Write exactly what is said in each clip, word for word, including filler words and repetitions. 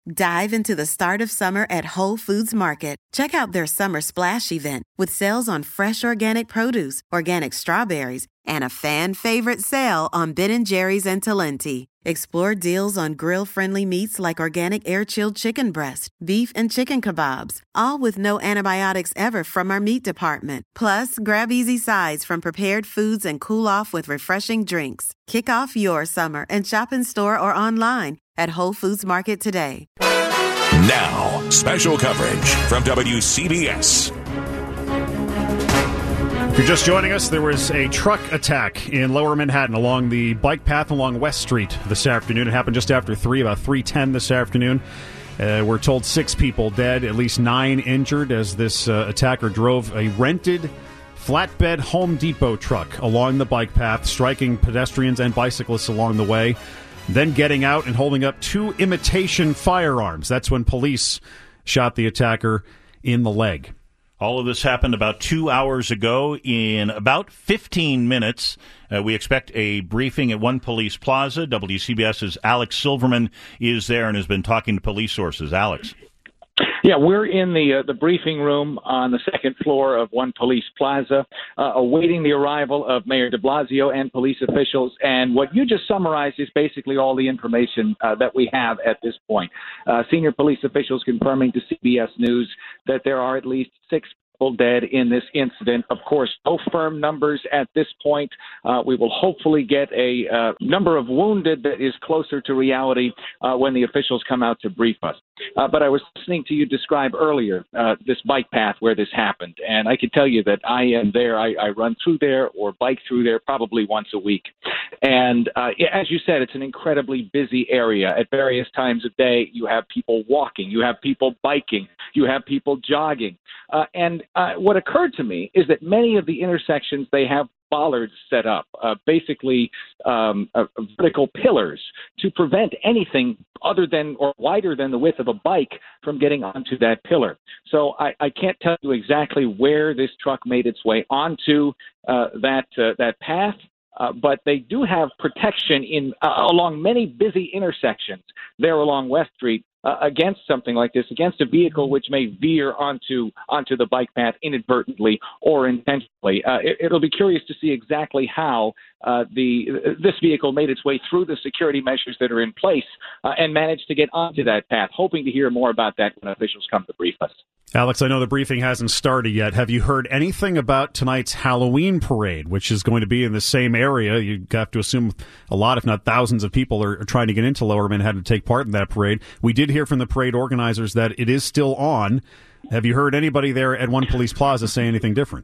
Dive into the start of summer at Whole Foods Market. Check out their Summer Splash event with sales on fresh organic produce, organic strawberries, and a fan-favorite sale on Ben and Jerry's and Talenti. Explore deals on grill-friendly meats like organic air-chilled chicken breast, beef and chicken kebabs, all with no antibiotics ever from our meat department. Plus, grab easy sides from prepared foods and cool off with refreshing drinks. Kick off your summer and shop in store or online at Whole Foods Market today. Now, special coverage from W C B S. If you're just joining us, there was a truck attack in Lower Manhattan along the bike path along West Street this afternoon. It happened just after three, about three ten this afternoon. Uh, we're told six people dead, at least nine injured, as this uh, attacker drove a rented flatbed Home Depot truck along the bike path, striking pedestrians and bicyclists along the way, then getting out and holding up two imitation firearms. That's when police shot the attacker in the leg. All of this happened about two hours ago. In about fifteen minutes, uh, we expect a briefing at One Police Plaza. WCBS's Alex Silverman is there and has been talking to police sources. Alex. Yeah, we're in the uh, the briefing room on the second floor of One Police Plaza, uh, awaiting the arrival of Mayor de Blasio and police officials. And what you just summarized is basically all the information uh, that we have at this point. Uh, senior police officials confirming to C B S News that there are at least six people dead in this incident. Of course, no firm numbers at this point. Uh, we will hopefully get a uh, number of wounded that is closer to reality uh, when the officials come out to brief us. Uh, but I was listening to you describe earlier uh, this bike path where this happened, and I can tell you that I am there. I, I run through there or bike through there probably once a week. And uh, as you said, it's an incredibly busy area. At various times of day, you have people walking, you have people biking, you have people jogging. Uh, and uh, what occurred to me is that many of the intersections, they have bollards set up, uh, basically um, uh, vertical pillars to prevent anything other than or wider than the width of a bike from getting onto that pillar. So I, I can't tell you exactly where this truck made its way onto uh, that uh, that path. Uh, but they do have protection in uh, along many busy intersections there along West Street uh, against something like this, against a vehicle which may veer onto onto the bike path inadvertently or intentionally. Uh, it, it'll be curious to see exactly how uh, the this vehicle made its way through the security measures that are in place uh, and managed to get onto that path. Hoping to hear more about that when officials come to brief us. Alex, I know the briefing hasn't started yet. Have you heard anything about tonight's Halloween parade, which is going to be in the same area? You have to assume a lot, if not thousands, of people are, are trying to get into Lower Manhattan to take part in that parade. We did hear from the parade organizers that it is still on. Have you heard anybody there at One Police Plaza say anything different?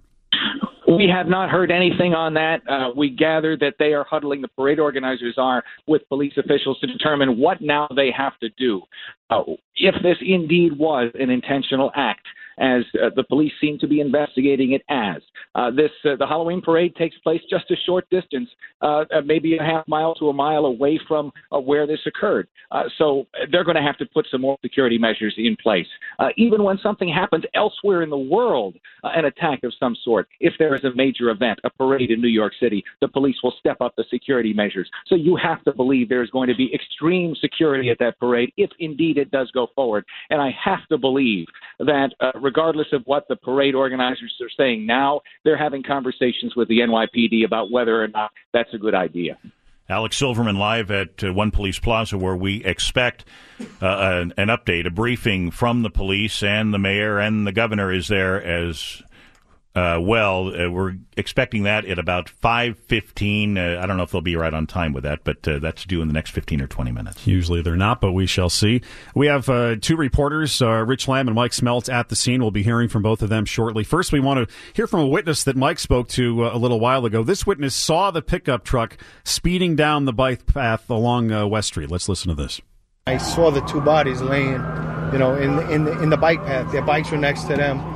We have not heard anything on that. Uh, we gather that they are huddling, the parade organizers are, with police officials to determine what now they have to do. Uh, if this indeed was an intentional act, as uh, the police seem to be investigating it as. Uh, this uh, the Halloween parade takes place just a short distance, uh, uh, maybe a half mile to a mile away from uh, where this occurred. Uh, so they're going to have to put some more security measures in place. Uh, even when something happens elsewhere in the world, uh, an attack of some sort, if there is a major event, a parade in New York City, the police will step up the security measures. So you have to believe there's going to be extreme security at that parade if indeed it does go forward. And I have to believe that uh, regardless of what the parade organizers are saying now, they're having conversations with the N Y P D about whether or not that's a good idea. Alex Silverman live at uh, One Police Plaza, where we expect uh, an, an update, a briefing from the police, and the mayor and the governor is there as uh, well. Uh, we're expecting that at about five fifteen. Uh, I don't know if they'll be right on time with that, but uh, that's due in the next fifteen or twenty minutes. Usually they're not, but we shall see. We have uh, two reporters, uh, Rich Lamb and Mike Smeltz, at the scene. We'll be hearing from both of them shortly. First, we want to hear from a witness that Mike spoke to uh, a little while ago. This witness saw the pickup truck speeding down the bike path along uh, West Street. Let's listen to this. I saw the two bodies laying, you know, in the, in the, in the bike path. Their bikes were next to them.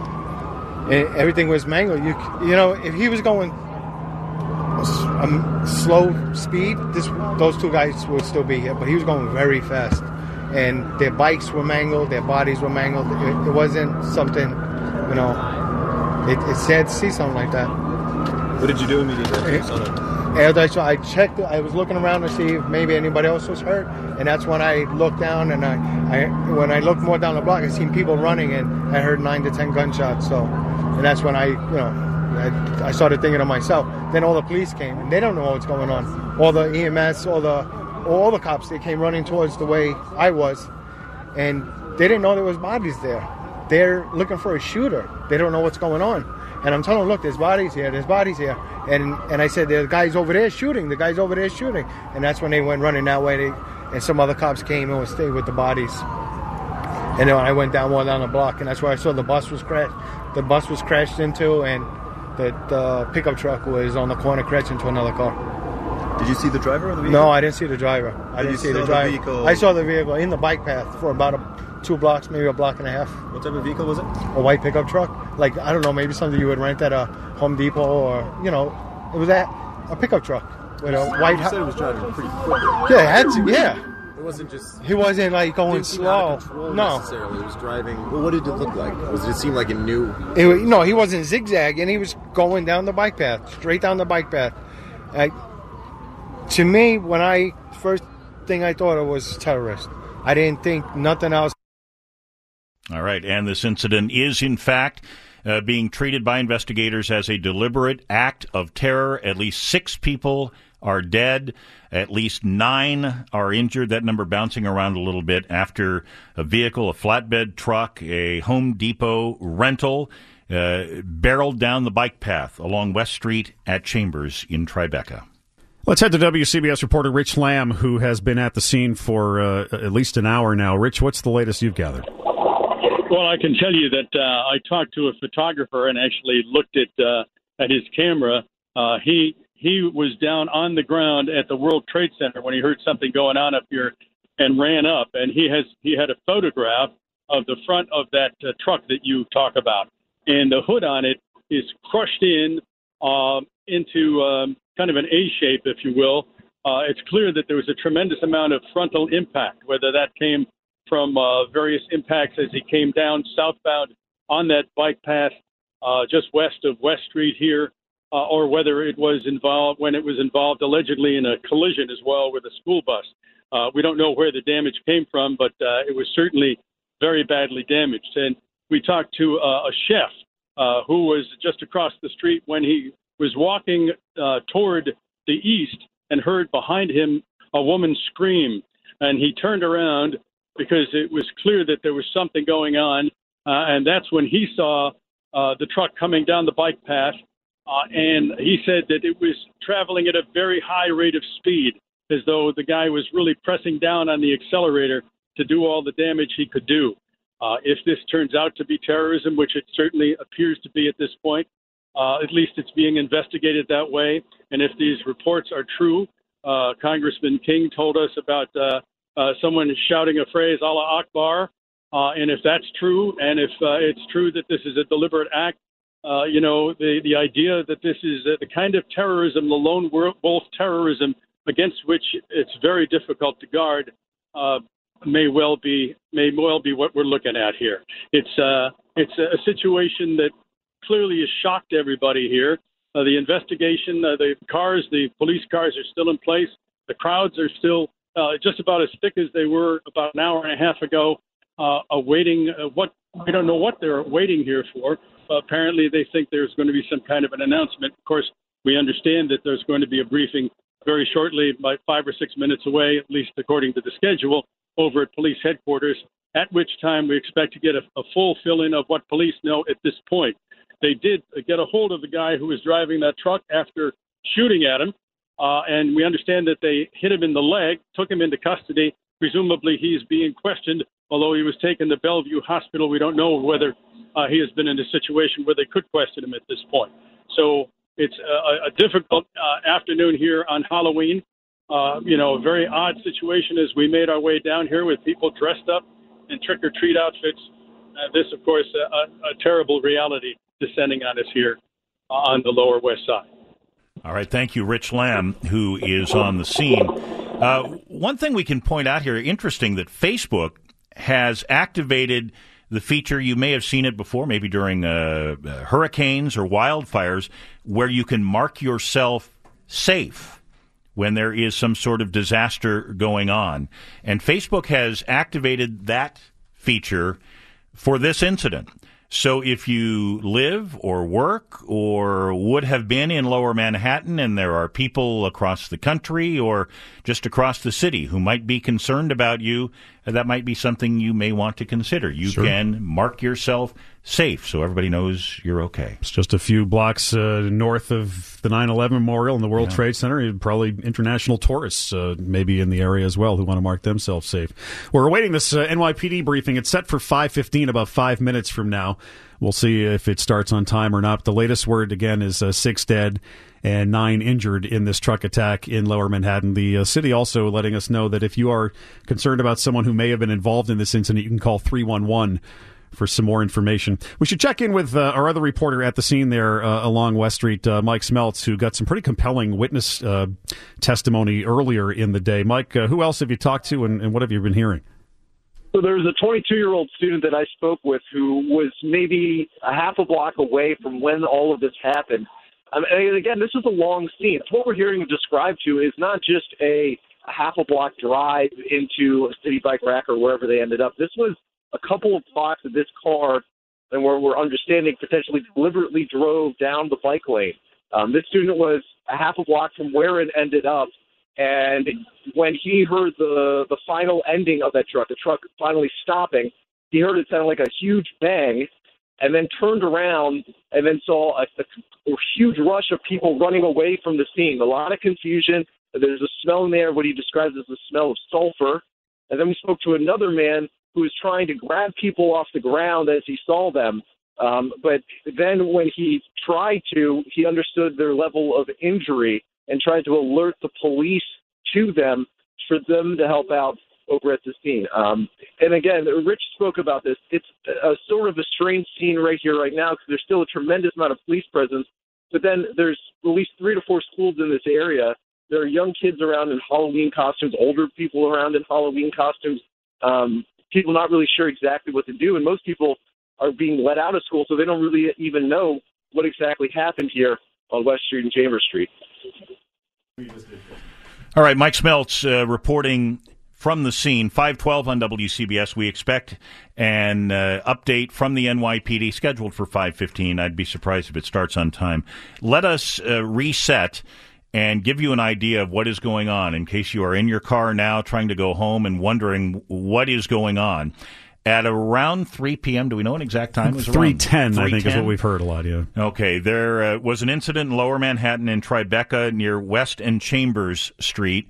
And everything was mangled. You, you know, if he was going um, slow speed, this, those two guys would still be here. But he was going very fast, and their bikes were mangled, their bodies were mangled. It, it wasn't something, you know. It, it's sad to see something like that. What did you do immediately? As I saw, I checked. I was looking around to see if maybe anybody else was hurt, and that's when I looked down. And I, I when I looked more down the block, I seen people running, and I heard nine to ten gunshots. So, and that's when I, you know, I, I started thinking to myself. Then all the police came, and they don't know what's going on. All the E M S, all the all the cops, they came running towards the way I was, and they didn't know there was bodies there. They're looking for a shooter. They don't know what's going on. And I'm telling them, look, there's bodies here, there's bodies here. And and I said, the guy's over there shooting, the guy's over there shooting. And that's when they went running that way. They, and some other cops came and would stay with the bodies. And then I went down more down the block, and that's where I saw the bus was crashed. The bus was crashed into, and the, the pickup truck was on the corner crashed into another car. Did you see the driver of the vehicle? No, I didn't see the driver. I Did didn't you see saw the driver. The vehicle? I saw the vehicle in the bike path for about a, two blocks, maybe a block and a half. What type of vehicle was it? A white pickup truck. Like, I don't know, maybe something you would rent at a Home Depot, or, you know, it was a, a pickup truck with a white... You said it was driving pretty quick. Yeah, it had to, yeah. It wasn't just... He wasn't, like, going slow. No. Necessarily. It was driving... Well, what did it look like? Was it, it seem like it knew... It, no, he wasn't zigzagging. He was going down the bike path, straight down the bike path. I, to me, when I... First thing I thought of was terrorist. I didn't think nothing else. All right, and this incident is, in fact, uh, being treated by investigators as a deliberate act of terror. At least six people are dead. At least nine are injured. That number bouncing around a little bit after a vehicle, a flatbed truck, a Home Depot rental, uh, barreled down the bike path along West Street at Chambers in Tribeca. Let's head to W C B S reporter Rich Lamb, who has been at the scene for uh, at least an hour now. Rich, what's the latest you've gathered? Well, I can tell you that uh, I talked to a photographer and actually looked at uh, at his camera. Uh, he he was down on the ground at the World Trade Center when he heard something going on up here and ran up. And he has he had a photograph of the front of that uh, truck that you talk about, and the hood on it is crushed in um, into um, kind of an A shape, if you will. Uh, it's clear that there was a tremendous amount of frontal impact, whether that came from uh, various impacts as he came down southbound on that bike path uh, just west of West Street here, uh, or whether it was involved when it was involved allegedly in a collision as well with a school bus. Uh, we don't know where the damage came from, but uh, it was certainly very badly damaged. And we talked to uh, a chef uh, who was just across the street when he was walking uh, toward the east and heard behind him a woman scream. And he turned around because it was clear that there was something going on. Uh, and that's when he saw uh, the truck coming down the bike path. Uh, and he said that it was traveling at a very high rate of speed, as though the guy was really pressing down on the accelerator to do all the damage he could do. Uh, if this turns out to be terrorism, which it certainly appears to be at this point, uh, at least it's being investigated that way. And if these reports are true, uh, Congressman King told us about uh, uh, someone shouting a phrase, Allah Akbar. Uh, and if that's true, and if uh, it's true that this is a deliberate act, uh, you know, the, the idea that this is uh, the kind of terrorism, the lone wolf terrorism against which it's very difficult to guard, uh, may well be may well be what we're looking at here. It's uh, it's a situation that clearly has shocked everybody here. Uh, the investigation, uh, the cars, the police cars are still in place. The crowds are still uh, just about as thick as they were about an hour and a half ago, uh, awaiting uh, what we don't know what they're waiting here for. Uh, apparently, they think there's going to be some kind of an announcement. Of course, we understand that there's going to be a briefing very shortly, by five or six minutes away, at least according to the schedule, over at police headquarters, at which time we expect to get a, a full fill-in of what police know at this point. They did get a hold of the guy who was driving that truck after shooting at him, uh, and we understand that they hit him in the leg, took him into custody. Presumably he's being questioned, although he was taken to Bellevue Hospital. We don't know whether uh, he has been in a situation where they could question him at this point. So it's a, a difficult uh, afternoon here on Halloween. Uh, you know, a very odd situation as we made our way down here with people dressed up in trick-or-treat outfits. Uh, this, of course, a, a, a terrible reality descending on us here uh, on the Lower West Side. All right. Thank you, Rich Lamb, who is on the scene. Uh, one thing we can point out here, interesting, that Facebook has activated the feature, you may have seen it before, maybe during uh, hurricanes or wildfires, where you can mark yourself safe when there is some sort of disaster going on. And Facebook has activated that feature for this incident. So if you live or work or would have been in Lower Manhattan and there are people across the country or just across the city who might be concerned about you, that might be something you may want to consider. You Sure. can mark yourself safe so everybody knows you're okay. It's just a few blocks uh, north of the nine eleven Memorial and the World Yeah. Trade Center. Probably international tourists uh, maybe in the area as well who want to mark themselves safe. We're awaiting this uh, N Y P D briefing. It's set for five fifteen, about five minutes from now. We'll see if it starts on time or not. The latest word, again, is uh, six dead and nine injured in this truck attack in Lower Manhattan. The uh, city also letting us know that if you are concerned about someone who may have been involved in this incident, you can call three one one for some more information. We should check in with uh, our other reporter at the scene there uh, along West Street, uh, Mike Smeltz, who got some pretty compelling witness uh, testimony earlier in the day. Mike, uh, who else have you talked to, and, and what have you been hearing? So there was a twenty-two-year-old student that I spoke with who was maybe a half a block away from when all of this happened. Um, and again, this is a long scene. What we're hearing described to is not just a, a half a block drive into a city bike rack or wherever they ended up. This was a couple of blocks of this car, and where we're understanding potentially deliberately drove down the bike lane. Um, this student was a half a block from where it ended up. And when he heard the, the final ending of that truck, the truck finally stopping, he heard it sound like a huge bang, and then turned around and then saw a, a, a huge rush of people running away from the scene. A lot of confusion. There's a smell in there, what he describes as the smell of sulfur. And then we spoke to another man who was trying to grab people off the ground as he saw them. Um, but then when he tried to, he understood their level of injury and tried to alert the police to them for them to help out over at the scene. Um, and again, Rich spoke about this. It's a sort of a strange scene right here, right now, because there's still a tremendous amount of police presence. But then there's at least three to four schools in this area. There are young kids around in Halloween costumes, older people around in Halloween costumes, um, people not really sure exactly what to do. And most people are being let out of school, so they don't really even know what exactly happened here on West Street and Chambers Street. All right, Mike Smeltz uh, reporting from the scene, five twelve on W C B S. We expect an uh, update from the N Y P D scheduled for five fifteen. I'd be surprised if it starts on time. Let us uh, reset and give you an idea of what is going on in case you are in your car now trying to go home and wondering what is going on. At around three p.m., do we know an exact time? It was three ten, I think, is ten? what we've heard a lot, yeah. Okay, there uh, was an incident in Lower Manhattan in Tribeca near West and Chambers Street.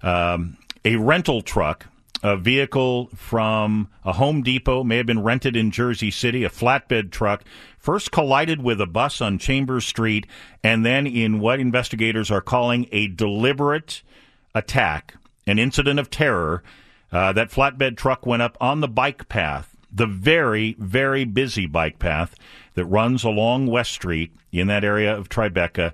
Um, a rental truck, a vehicle from a Home Depot, may have been rented in Jersey City, a flatbed truck, first collided with a bus on Chambers Street, and then in what investigators are calling a deliberate attack, an incident of terror. Uh, that flatbed truck went up on the bike path, the very, very busy bike path that runs along West Street in that area of Tribeca,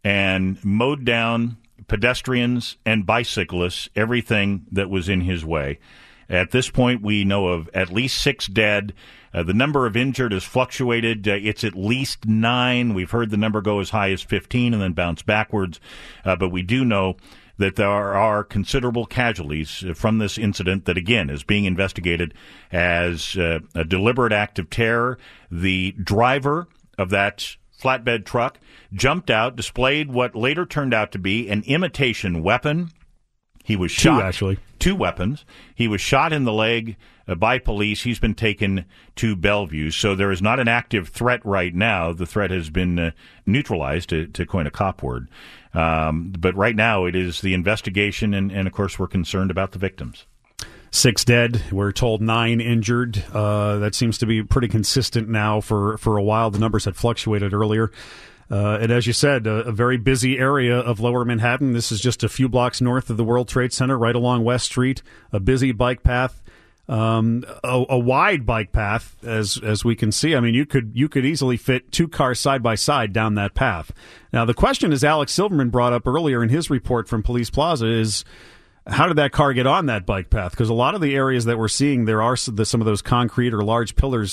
and mowed down pedestrians and bicyclists, everything that was in his way. At this point, we know of at least six dead. Uh, the number of injured has fluctuated. Uh, it's at least nine. We've heard the number go as high as fifteen and then bounce backwards. Uh, but we do know that there are considerable casualties from this incident that, again, is being investigated as uh, a deliberate act of terror. The driver of that flatbed truck jumped out, displayed what later turned out to be an imitation weapon. He was shot. Two, actually. Two weapons. He was shot in the leg uh, by police. He's been taken to Bellevue. So there is not an active threat right now. The threat has been uh, neutralized, to, to coin a cop word. Um, but right now it is the investigation, and, and, of course, we're concerned about the victims. Six dead. We're told nine injured. Uh, that seems to be pretty consistent now for, for a while. The numbers had fluctuated earlier. Uh, and as you said, a, a very busy area of Lower Manhattan. This is just a few blocks north of the World Trade Center, right along West Street. A busy bike path, um, a, a wide bike path, as as we can see. I mean, you could you could easily fit two cars side by side down that path. Now, the question, as Alex Silverman brought up earlier in his report from Police Plaza, is how did that car get on that bike path? Because a lot of the areas that we're seeing, there are some of those concrete or large pillars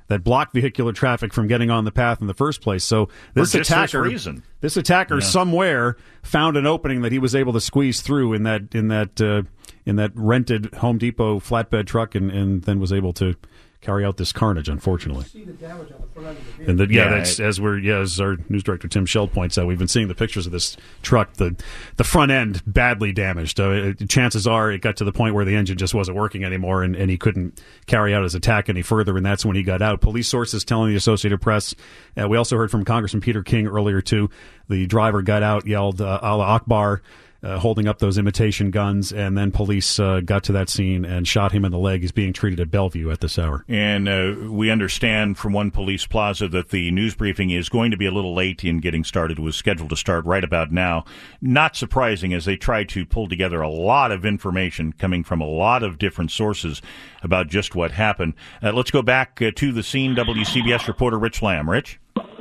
that blocked vehicular traffic from getting on the path in the first place. So this For just attacker, this reason. this attacker Yeah. somewhere found an opening that he was able to squeeze through in that in that uh, in that rented Home Depot flatbed truck, and, and then was able to carry out this carnage, unfortunately. See the damage on the front end of the vehicle. And the, yeah, Yeah, that's it- as we're yeah, as our news director Tim Scheld points out, we've been seeing the pictures of this truck. The the front end badly damaged. Uh, it, chances are it got to the point where the engine just wasn't working anymore, and, and he couldn't carry out his attack any further. And that's when he got out. Police sources telling the Associated Press. Uh, we also heard from Congressman Peter King earlier too. The driver got out, yelled uh, "Allah Akbar." Uh, holding up those imitation guns, and then police uh, got to that scene and shot him in the leg. He's being treated at Bellevue at this hour. And uh, we understand from One Police Plaza that the news briefing is going to be a little late in getting started. It was scheduled to start right about now. Not surprising, as they try to pull together a lot of information coming from a lot of different sources about just what happened. Uh, let's go back uh, to the scene. W C B S reporter Rich Lamb. Rich?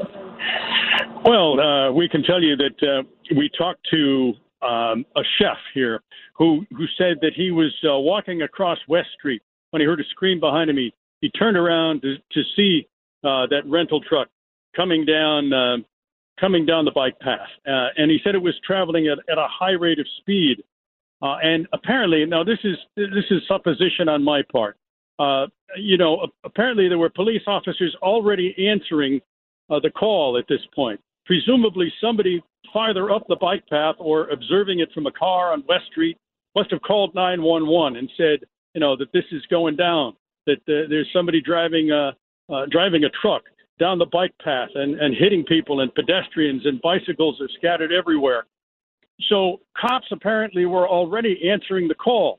Well, uh, we can tell you that uh, we talked to um, a chef here who who said that he was uh, walking across West Street when he heard a scream behind him. He, he turned around to, to see uh, that rental truck coming down uh, coming down the bike path, uh, and he said it was traveling at, at a high rate of speed. Uh, and apparently, now this is this is supposition on my part. Uh, you know, apparently there were police officers already answering uh, the call at this point. Presumably, somebody farther up the bike path or observing it from a car on West Street must have called nine one one and said, you know, that this is going down, that uh, there's somebody driving a, uh, driving a truck down the bike path and, and hitting people, and pedestrians and bicycles are scattered everywhere. So cops apparently were already answering the call,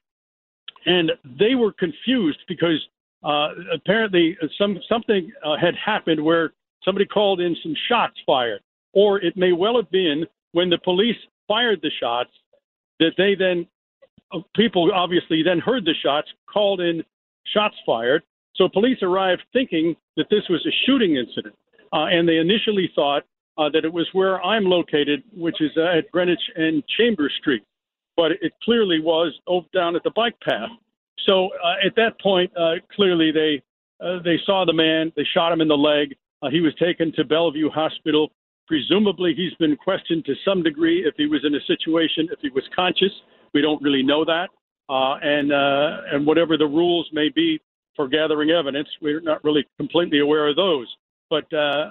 and they were confused because uh, apparently some something uh, had happened where somebody called in some shots fired. Or it may well have been when the police fired the shots that they then, uh, people obviously then heard the shots, called in shots fired. So police arrived thinking that this was a shooting incident. Uh, and they initially thought uh, that it was where I'm located, which is uh, at Greenwich and Chambers Street. But it clearly was over down at the bike path. So uh, at that point, uh, clearly they uh, they saw the man, they shot him in the leg. Uh, he was taken to Bellevue Hospital. Presumably, he's been questioned to some degree if he was in a situation, if he was conscious. We don't really know that. Uh, and uh, and whatever the rules may be for gathering evidence, we're not really completely aware of those. But uh,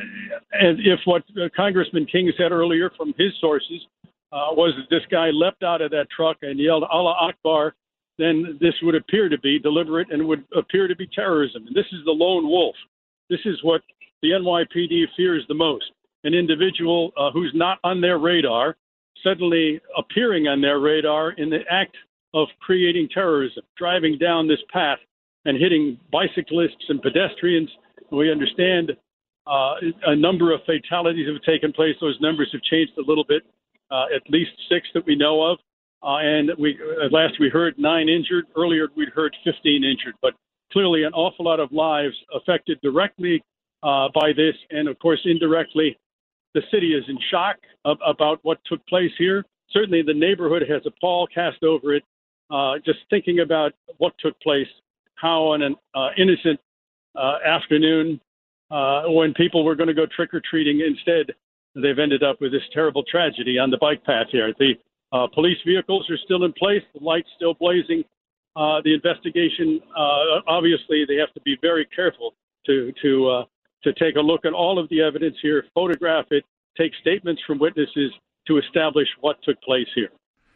and if what uh, Congressman King said earlier from his sources uh, was that this guy leapt out of that truck and yelled Allah Akbar, then this would appear to be deliberate and would appear to be terrorism. And this is the lone wolf. This is what the N Y P D fears the most. An individual uh, who's not on their radar suddenly appearing on their radar in the act of creating terrorism, driving down this path and hitting bicyclists and pedestrians. We understand uh, a number of fatalities have taken place. Those numbers have changed a little bit, uh, at least six that we know of. Uh, and we at last we heard nine injured. Earlier we'd heard fifteen injured. But clearly an awful lot of lives affected directly uh, by this, and of course indirectly. The city is in shock ab- about what took place here. Certainly the neighborhood has a pall cast over it, uh, just thinking about what took place, how on an uh, innocent uh, afternoon uh, when people were going to go trick-or-treating, instead they've ended up with this terrible tragedy on the bike path here. The uh, police vehicles are still in place, the lights still blazing. Uh, the investigation, uh, obviously they have to be very careful to, to uh, to take a look at all of the evidence here, photograph it, take statements from witnesses to establish what took place here.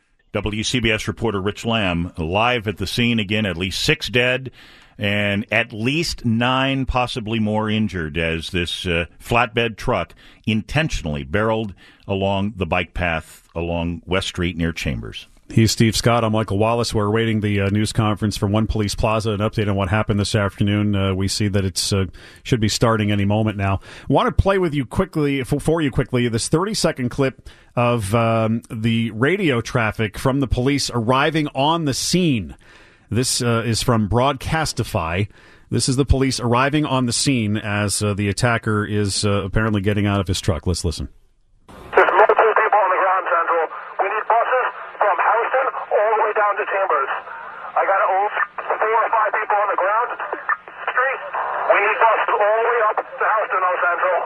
W C B S reporter Rich Lamb live at the scene again, at least six dead and at least nine, possibly more injured as this uh, flatbed truck intentionally barreled along the bike path along West Street near Chambers. He's Steve Scott. I'm Michael Wallace. We're awaiting the uh, news conference from One Police Plaza, an update on what happened this afternoon. Uh, we see that it's uh, should be starting any moment now. Want to play with you quickly, for, for you quickly, this thirty-second clip of um, the radio traffic from the police arriving on the scene. This uh, is from Broadcastify. This is the police arriving on the scene as uh, the attacker is uh, apparently getting out of his truck. Let's listen. Down to Chambers. I got four or five people on the ground street. We need buses up the Houston, Los Angeles.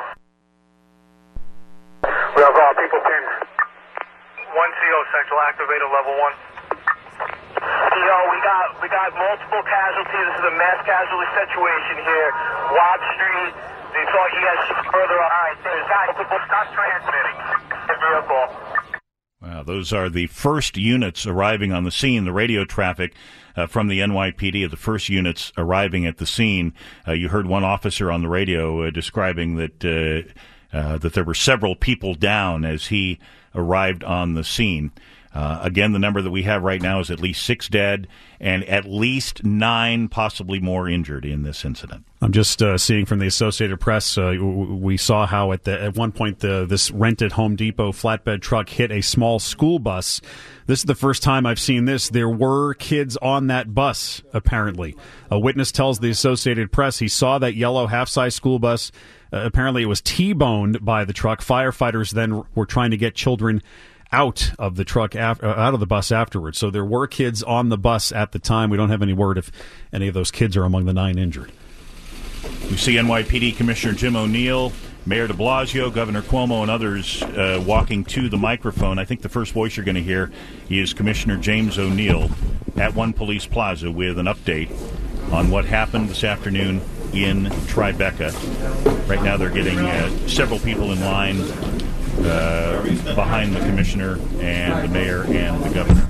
We have uh, people pinned. one C O Central, activated level one. C O, we got we got multiple casualties. This is a mass casualty situation here. Watt Street. They thought you guys further. All right, there's guys. Stop transmitting. Give me a call. Wow, those are the first units arriving on the scene. The radio traffic uh, from the N Y P D are the first units arriving at the scene. Uh, you heard one officer on the radio uh, describing that uh, uh, that there were several people down as he arrived on the scene. Uh, again, the number that we have right now is at least six dead and at least nine, possibly more, injured in this incident. I'm just uh, seeing from the Associated Press, uh, we saw how at the, at one point the, this rented Home Depot flatbed truck hit a small school bus. This is the first time I've seen this. There were kids on that bus, apparently. A witness tells the Associated Press he saw that yellow half-size school bus. Uh, apparently it was T-boned by the truck. Firefighters then were trying to get children out of the truck, af- uh, out of the bus afterwards. So there were kids on the bus at the time. We don't have any word if any of those kids are among the nine injured. We see N Y P D Commissioner Jim O'Neill, Mayor de Blasio, Governor Cuomo, and others uh, walking to the microphone. I think the first voice you're going to hear is Commissioner James O'Neill at One Police Plaza with an update on what happened this afternoon in Tribeca. Right now they're getting uh, several people in line uh, behind the commissioner and the mayor and the governor.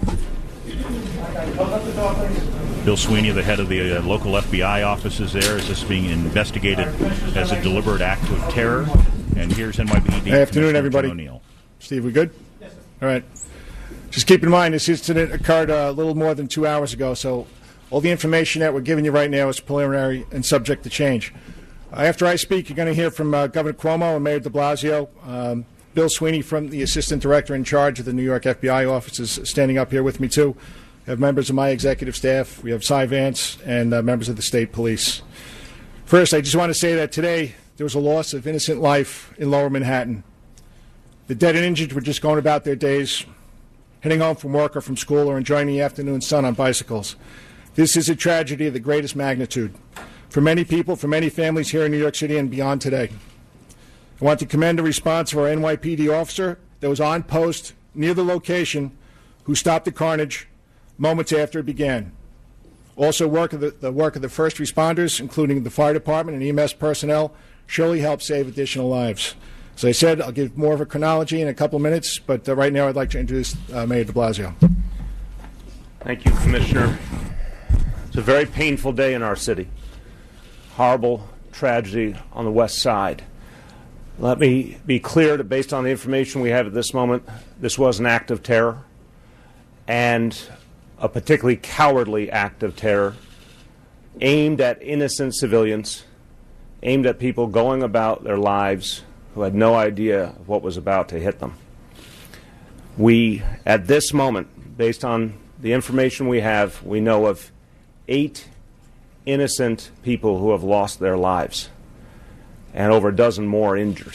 Bill Sweeney, the head of the uh, local F B I office, is there. Is this being investigated as a deliberate act of terror? And here's N Y P D. Good afternoon, everybody. O'Neill. Steve, we good? Yes, sir. All right. Just keep in mind, this incident occurred uh, a little more than two hours ago, so all the information that we're giving you right now is preliminary and subject to change. Uh, after I speak, you're going to hear from uh, Governor Cuomo and Mayor de Blasio. Um, Bill Sweeney, from the Assistant Director in charge of the New York F B I office, is standing up here with me, too. We have members of my executive staff. We have Cy Vance and uh, members of the state police. First, I just want to say that today there was a loss of innocent life in Lower Manhattan. The dead and injured were just going about their days, heading home from work or from school, or enjoying the afternoon sun on bicycles. This is a tragedy of the greatest magnitude for many people, for many families here in New York City and beyond today. I want to commend the response of our N Y P D officer that was on post near the location who stopped the carnage moments after it began. Also, work of the, the work of the first responders, including the fire department and E M S personnel, surely helped save additional lives. As I said, I'll give more of a chronology in a couple minutes, but uh, right now I'd like to introduce uh, Mayor de Blasio. Thank you, Commissioner. It's a very painful day in our city. Horrible tragedy on the west side. Let me be clear that based on the information we have at this moment, this was an act of terror, and a particularly cowardly act of terror aimed at innocent civilians, aimed at people going about their lives who had no idea of what was about to hit them. We, at this moment, based on the information we have, we know of eight innocent people who have lost their lives and over a dozen more injured.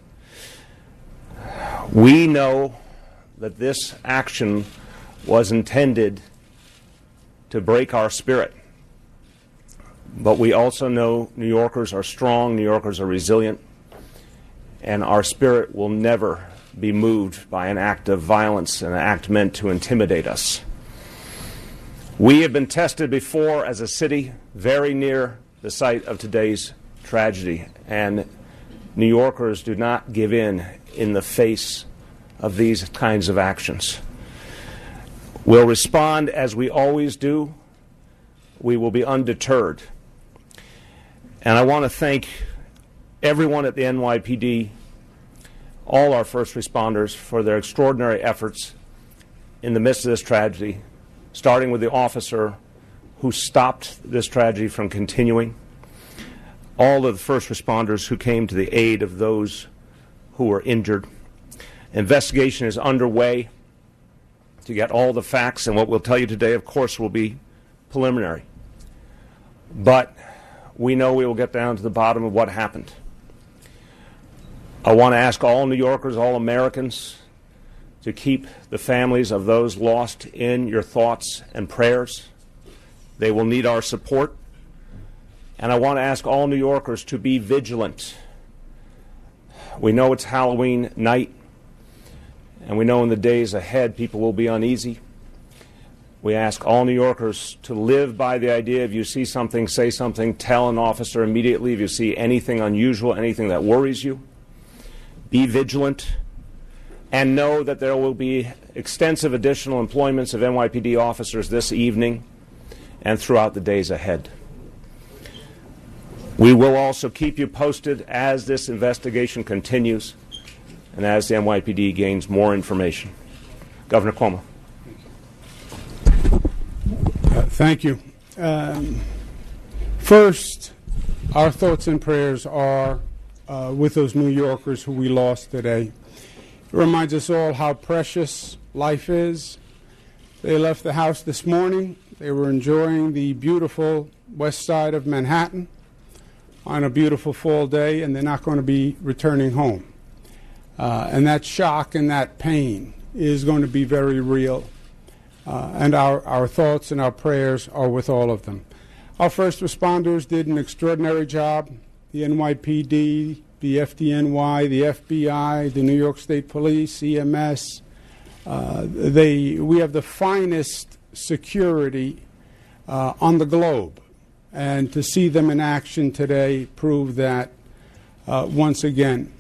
We know that this action was intended to break our spirit. But we also know New Yorkers are strong, New Yorkers are resilient, and our spirit will never be moved by an act of violence, an act meant to intimidate us. We have been tested before as a city very near the site of today's tragedy, and New Yorkers do not give in in the face of these kinds of actions. We'll respond as we always do. We will be undeterred. And I want to thank everyone at the N Y P D, all our first responders, for their extraordinary efforts in the midst of this tragedy, starting with the officer who stopped this tragedy from continuing, all of the first responders who came to the aid of those who were injured. Investigation is underway to get all the facts, and what we'll tell you today, of course, will be preliminary. But we know we will get down to the bottom of what happened. I want to ask all New Yorkers, all Americans, to keep the families of those lost in your thoughts and prayers. They will need our support, And I want to ask all New Yorkers to be vigilant. We know it's Halloween night, and we know in the days ahead people will be uneasy. We ask all New Yorkers to live by the idea, if you see something, say something, tell an officer immediately if you see anything unusual, anything that worries you. Be vigilant, and know that there will be extensive additional employments of N Y P D officers this evening and throughout the days ahead. We will also keep you posted as this investigation continues and as the N Y P D gains more information. Governor Cuomo. Uh, thank you. Um, first, our thoughts and prayers are uh, with those New Yorkers who we lost today. It reminds us all how precious life is. They left the house this morning. They were enjoying the beautiful west side of Manhattan on a beautiful fall day, and they're not going to be returning home. Uh, and that shock and that pain is going to be very real. Uh, and our, our thoughts and our prayers are with all of them. Our first responders did an extraordinary job. The N Y P D, the F D N Y, the F B I, the New York State Police, E M S. Uh, they, we have the finest security uh, on the globe. And to see them in action today proved that uh, once again.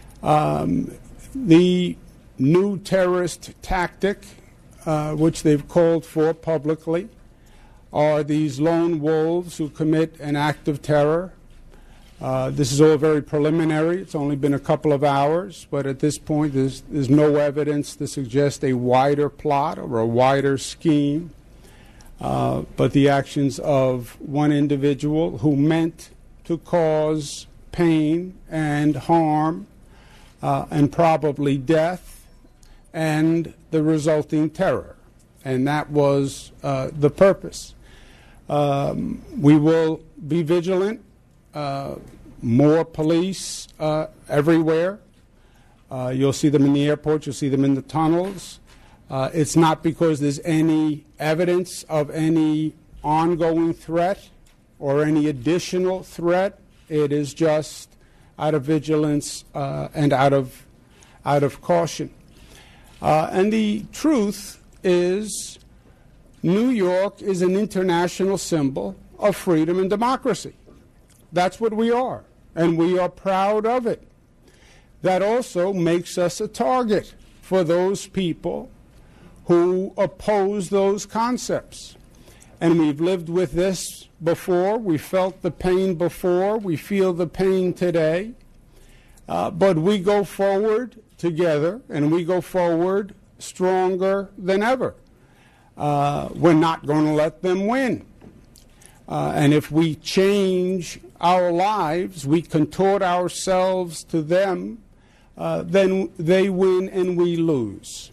Um, the new terrorist tactic, uh, which they've called for publicly, are these lone wolves who commit an act of terror. Uh, this is all very preliminary. It's only been a couple of hours, but at this point there's, there's no evidence to suggest a wider plot or a wider scheme. Uh, but the actions of one individual who meant to cause pain and harm uh, and probably death and the resulting terror. And that was uh, the purpose. Um, we will be vigilant. Uh, more police uh, everywhere. Uh, you'll see them in the airport. You'll see them in the tunnels. Uh, it's not because there's any evidence of any ongoing threat or any additional threat. It is just out of vigilance uh, and out of out of caution. Uh, and the truth is, New York is an international symbol of freedom and democracy. That's what we are, and we are proud of it. That also makes us a target for those people who oppose those concepts. And we've lived with this before. We felt the pain before. We feel the pain today. Uh, but we go forward together, and we go forward stronger than ever. Uh, we're not going to let them win. Uh, and if we change our lives, we contort ourselves to them, uh, then they win and we lose.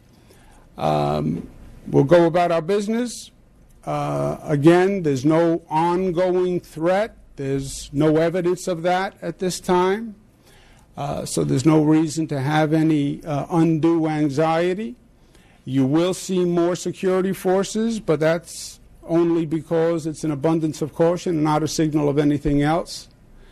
Um, we'll go about our business. Uh, again, there's no ongoing threat. There's no evidence of that at this time. Uh, so there's no reason to have any uh, undue anxiety. You will see more security forces, but that's only because it's an abundance of caution and not a signal of anything else.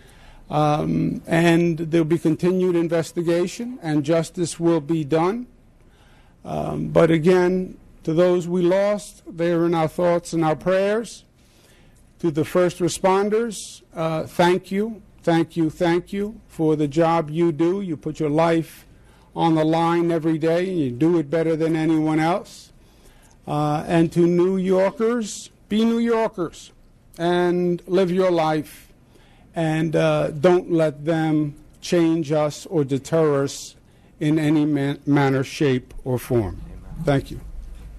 Um, and there'll be continued investigation, and justice will be done. Um, but again, to those we lost, they are in our thoughts and our prayers. To the first responders, uh, thank you, thank you, thank you for the job you do. You put your life on the line every day, and you do it better than anyone else. Uh, and to New Yorkers, be New Yorkers and live your life, and uh, don't let them change us or deter us in any man- manner, shape, or form. Thank you.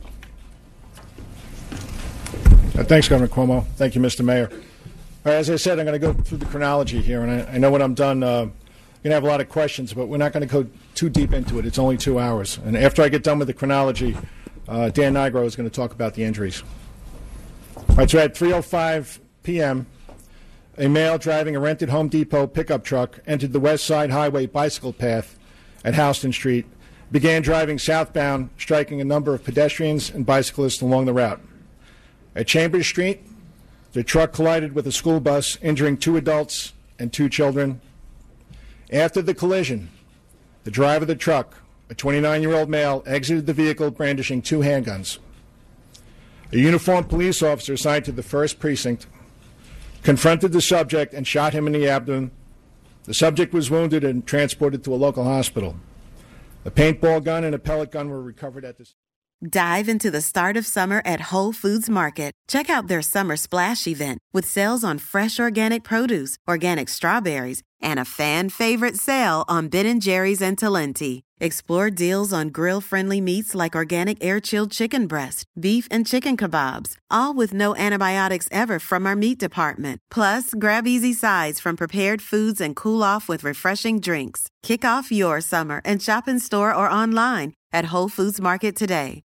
Uh, thanks, Governor Cuomo. Thank you, Mister Mayor. All right, as I said, I'm going to go through the chronology here, and I, I know when I'm done, uh, I'm going to have a lot of questions, but we're not going to go too deep into it. It's only two hours. And after I get done with the chronology, uh, Dan Nigro is going to talk about the injuries. All right, so at three oh five p.m., a male driving a rented Home Depot pickup truck entered the West Side Highway bicycle path at Houston Street, began driving southbound, striking a number of pedestrians and bicyclists along the route. At Chambers Street, The truck collided with a school bus, injuring two adults and two children. After the collision, the driver of the truck, a twenty-nine-year-old male, exited the vehicle brandishing two handguns. A uniformed police officer assigned to the first precinct confronted the subject and shot him in the abdomen. The subject was wounded and transported to a local hospital. A paintball gun and a pellet gun were recovered at this. Dive into the start of summer at Whole Foods Market. Check out their Summer Splash event with sales on fresh organic produce, organic strawberries, and a fan-favorite sale on Ben and Jerry's and Talenti. Explore deals on grill-friendly meats like organic air-chilled chicken breast, beef, and chicken kebabs, all with no antibiotics ever from our meat department. Plus, grab easy sides from prepared foods and cool off with refreshing drinks. Kick off your summer and shop in store or online at Whole Foods Market today.